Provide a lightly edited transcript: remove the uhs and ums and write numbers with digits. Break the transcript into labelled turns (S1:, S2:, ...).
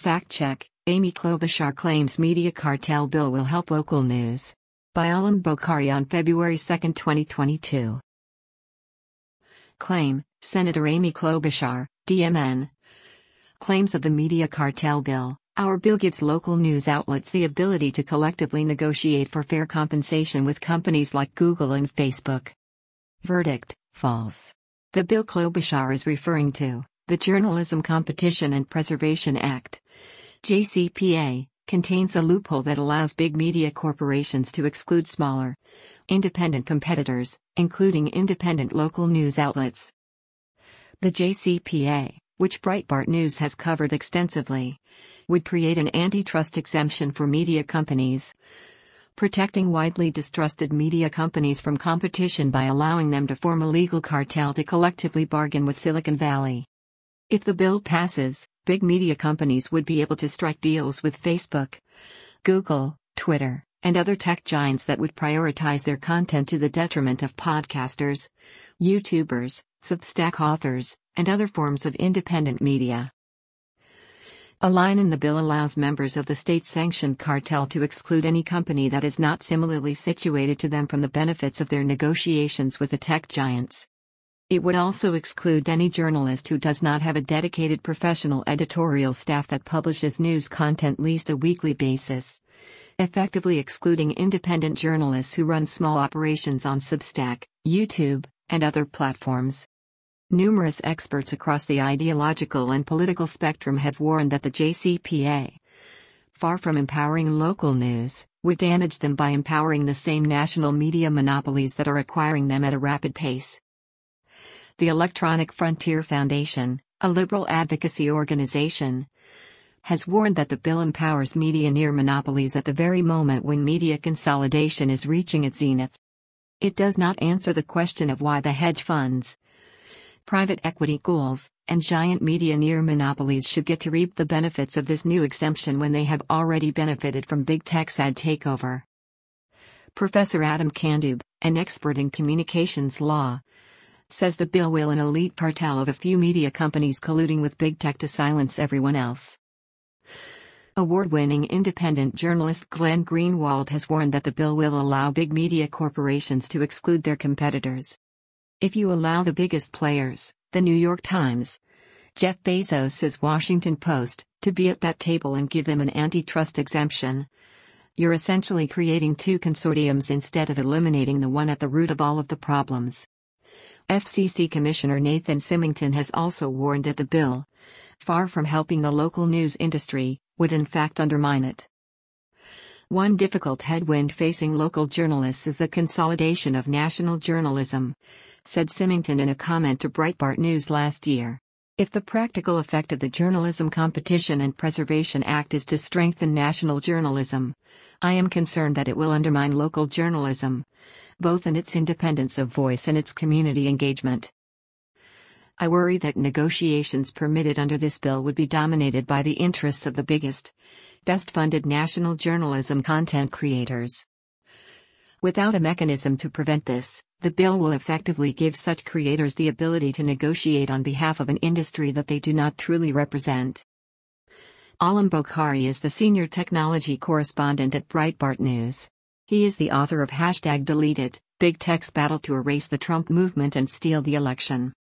S1: Fact check: Amy Klobuchar claims media cartel bill will help local news. By Alam Bokhari on February 2, 2022. Claim: Senator Amy Klobuchar, DMN. Claims of the media cartel bill. Our bill gives local news outlets the ability to collectively negotiate for fair compensation with companies like Google and Facebook. Verdict: false. The bill Klobuchar is referring to, the Journalism Competition and Preservation Act, JCPA, contains a loophole that allows big media corporations to exclude smaller, independent competitors, including independent local news outlets. The JCPA, which Breitbart News has covered extensively, would create an antitrust exemption for media companies, protecting widely distrusted media companies from competition by allowing them to form a legal cartel to collectively bargain with Silicon Valley. If the bill passes, big media companies would be able to strike deals with Facebook, Google, Twitter, and other tech giants that would prioritize their content to the detriment of podcasters, YouTubers, Substack authors, and other forms of independent media. A line in the bill allows members of the state-sanctioned cartel to exclude any company that is not similarly situated to them from the benefits of their negotiations with the tech giants. It would also exclude any journalist who does not have a dedicated professional editorial staff that publishes news content at least a weekly basis, effectively excluding independent journalists who run small operations on Substack, YouTube, and other platforms. Numerous experts across the ideological and political spectrum have warned that the JCPA, far from empowering local news, would damage them by empowering the same national media monopolies that are acquiring them at a rapid pace. The Electronic Frontier Foundation, a liberal advocacy organization, has warned that the bill empowers media near monopolies at the very moment when media consolidation is reaching its zenith. It does not answer the question of why the hedge funds, private equity ghouls, and giant media near monopolies should get to reap the benefits of this new exemption when they have already benefited from big tech's ad takeover. Professor Adam Kandub, an expert in communications law, says the bill will an elite cartel of a few media companies colluding with big tech to silence everyone else. Award-winning independent journalist Glenn Greenwald has warned that the bill will allow big media corporations to exclude their competitors. If you allow the biggest players, the New York Times, Jeff Bezos' Washington Post, to be at that table and give them an antitrust exemption, you're essentially creating two consortiums instead of eliminating the one at the root of all of the problems. FCC Commissioner Nathan Symington has also warned that the bill, far from helping the local news industry, would in fact undermine it. One difficult headwind facing local journalists is the consolidation of national journalism, said Symington in a comment to Breitbart News last year. If the practical effect of the Journalism Competition and Preservation Act is to strengthen national journalism, I am concerned that it will undermine local journalism, both in its independence of voice and its community engagement. I worry that negotiations permitted under this bill would be dominated by the interests of the biggest, best-funded national journalism content creators. Without a mechanism to prevent this, the bill will effectively give such creators the ability to negotiate on behalf of an industry that they do not truly represent. Alam Bokhari is the senior technology correspondent at Breitbart News. He is the author of #DeleteIt, Big Tech's Battle to Erase the Trump Movement and Steal the Election.